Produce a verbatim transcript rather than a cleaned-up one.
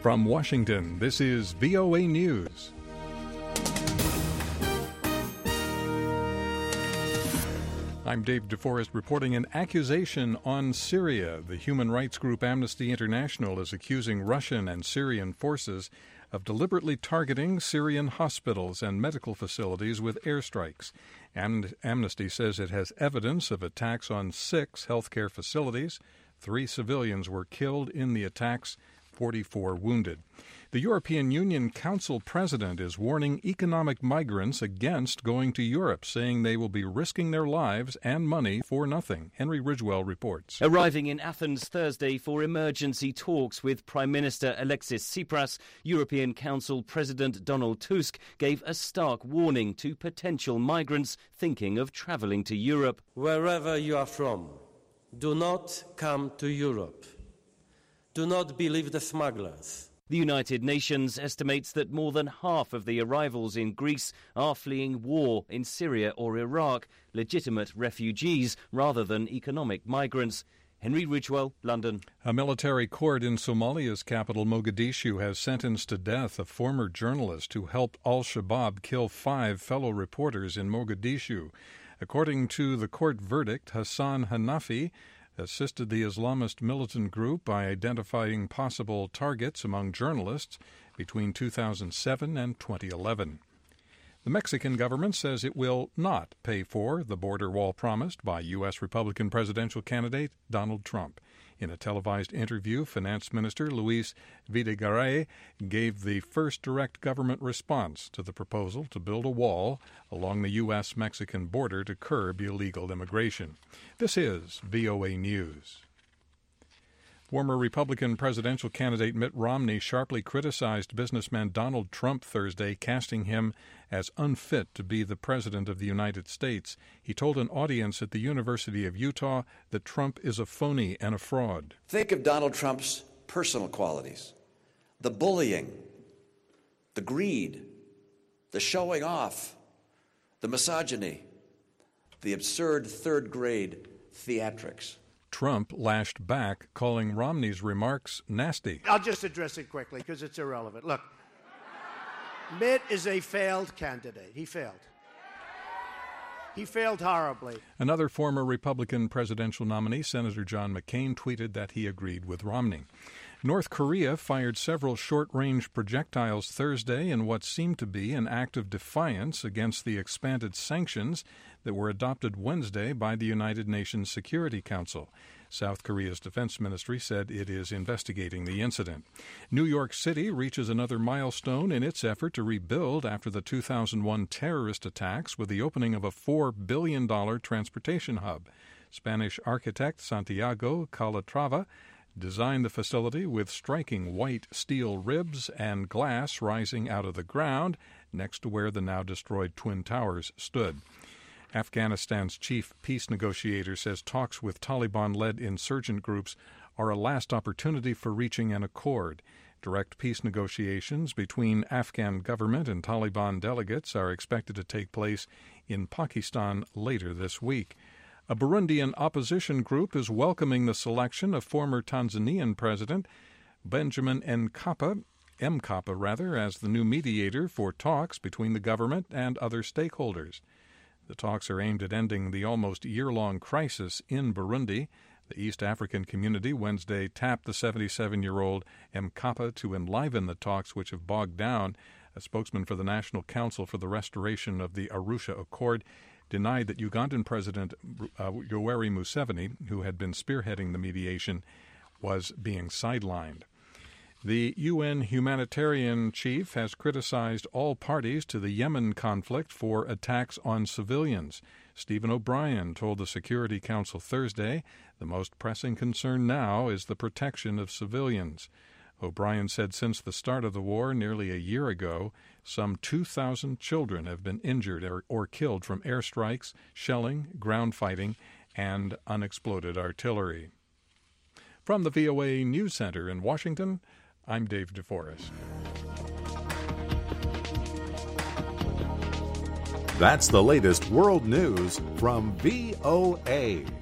From Washington, this is V O A News. I'm Dave DeForest reporting an accusation on Syria. The human rights group Amnesty International is accusing Russian and Syrian forces of deliberately targeting Syrian hospitals and medical facilities with airstrikes. Am- Amnesty says it has evidence of attacks on six healthcare facilities. Three civilians were killed in the attacks, forty-four wounded. The European Union Council President is warning economic migrants against going to Europe, saying they will be risking their lives and money for nothing. Henry Ridgwell reports. Arriving in Athens Thursday for emergency talks with Prime Minister Alexis Tsipras, European Council President Donald Tusk gave a stark warning to potential migrants thinking of travelling to Europe. Wherever you are from, do not come to Europe. Do not believe the smugglers. The United Nations estimates that more than half of the arrivals in Greece are fleeing war in Syria or Iraq, legitimate refugees rather than economic migrants. Henry Ridgwell, London. A military court in Somalia's capital, Mogadishu, has sentenced to death a former journalist who helped al-Shabaab kill five fellow reporters in Mogadishu. According to the court verdict, Hassan Hanafi assisted the Islamist militant group by identifying possible targets among journalists between two thousand seven and twenty eleven. The Mexican government says it will not pay for the border wall promised by U S Republican presidential candidate Donald Trump. In a televised interview, Finance Minister Luis Videgaray gave the first direct government response to the proposal to build a wall along the U S Mexican border to curb illegal immigration. This is V O A News. Former Republican presidential candidate Mitt Romney sharply criticized businessman Donald Trump Thursday, casting him as unfit to be the president of the United States. He told an audience at the University of Utah that Trump is a phony and a fraud. Think of Donald Trump's personal qualities: the bullying, the greed, the showing off, the misogyny, the absurd third-grade theatrics. Trump lashed back, calling Romney's remarks nasty. I'll just address it quickly because it's irrelevant. Look, Mitt is a failed candidate. He failed. He failed horribly. Another former Republican presidential nominee, Senator John McCain, tweeted that he agreed with Romney. North Korea fired several short-range projectiles Thursday in what seemed to be an act of defiance against the expanded sanctions that were adopted Wednesday by the United Nations Security Council. South Korea's defense ministry said it is investigating the incident. New York City reaches another milestone in its effort to rebuild after the two thousand one terrorist attacks with the opening of a four billion dollars transportation hub. Spanish architect Santiago Calatrava designed the facility with striking white steel ribs and glass rising out of the ground next to where the now destroyed Twin Towers stood. Afghanistan's chief peace negotiator says talks with Taliban-led insurgent groups are a last opportunity for reaching an accord. Direct peace negotiations between Afghan government and Taliban delegates are expected to take place in Pakistan later this week. A Burundian opposition group is welcoming the selection of former Tanzanian President Benjamin Mkapa, Mkapa rather, as the new mediator for talks between the government and other stakeholders. The talks are aimed at ending the almost year-long crisis in Burundi. The East African community Wednesday tapped the seventy-seven-year-old Mkapa to enliven the talks which have bogged down. A spokesman for the National Council for the Restoration of the Arusha Accord denied that Ugandan President uh, Yoweri Museveni, who had been spearheading the mediation, was being sidelined. The U N humanitarian chief has criticized all parties to the Yemen conflict for attacks on civilians. Stephen O'Brien told the Security Council Thursday the most pressing concern now is the protection of civilians. O'Brien said since the start of the war nearly a year ago, some two thousand children have been injured or, or killed from airstrikes, shelling, ground fighting, and unexploded artillery. From the V O A News Center in Washington, I'm Dave DeForest. That's the latest world news from V O A.